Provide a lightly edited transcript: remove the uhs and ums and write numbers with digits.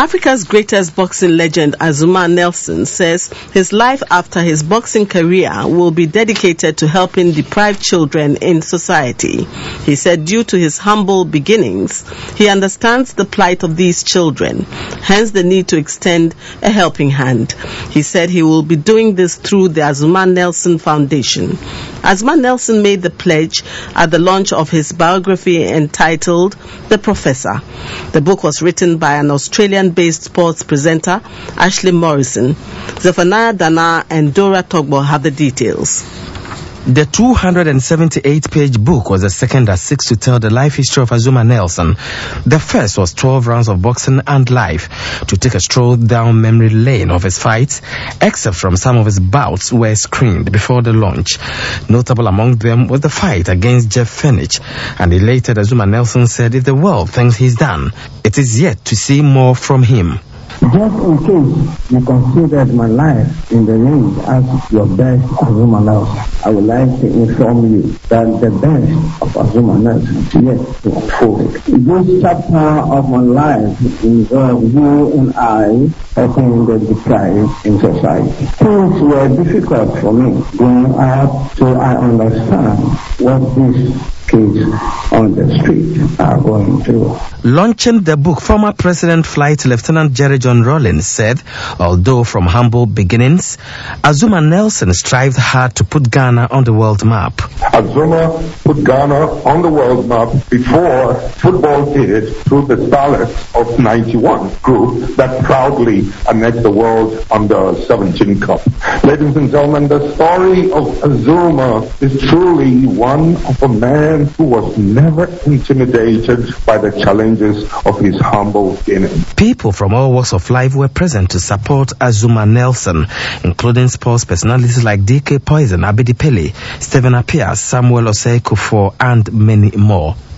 Africa's greatest boxing legend Azumah Nelson says his life after his boxing career will be dedicated to helping deprived children in society. He said due to his humble beginnings, he understands the plight of these children, hence the need to extend a helping hand. He said he will be doing this through the Azumah Nelson Foundation. Azumah Nelson made the pledge at the launch of his biography entitled The Professor. The book was written by an Australian-based sports presenter, Ashley Morrison. Zephaniah Dana and Dora Togbo have the details. The 278-page book was the second that seeks to tell the life history of Azumah Nelson. The first was 12 rounds of boxing and life, to take a stroll down memory lane of his fights, except from some of his bouts were screened before the launch. Notable among them was the fight against Jeff Fenech, and elated Azumah Nelson said if the world thinks he's done, it is yet to see more from him. Just in case you considered my life in the ring as your best Azumah Nelson, I would like to inform you that the best of Azumah Nelson is yet to unfold. This chapter of my life involves you and I helping the deprived in society. Things were difficult for me growing up, so I understand what this kids on the street are going through. Launching the book, former President Flight Lieutenant Jerry John Rawlings said, although from humble beginnings, Azumah Nelson strived hard to put Ghana on the world map. Azumah put Ghana on the world map before football did through the Starlets of 91 group that proudly annexed the World Under-17 Cup. Ladies and gentlemen, the story of Azumah is truly one of a man who was never intimidated by the challenges of his humble beginning. People from all walks of life were present to support Azumah Nelson, including sports personalities like DK Poison, Abedi Pele, Stephen Appiah, Samuel Osei Kufuor, and many more.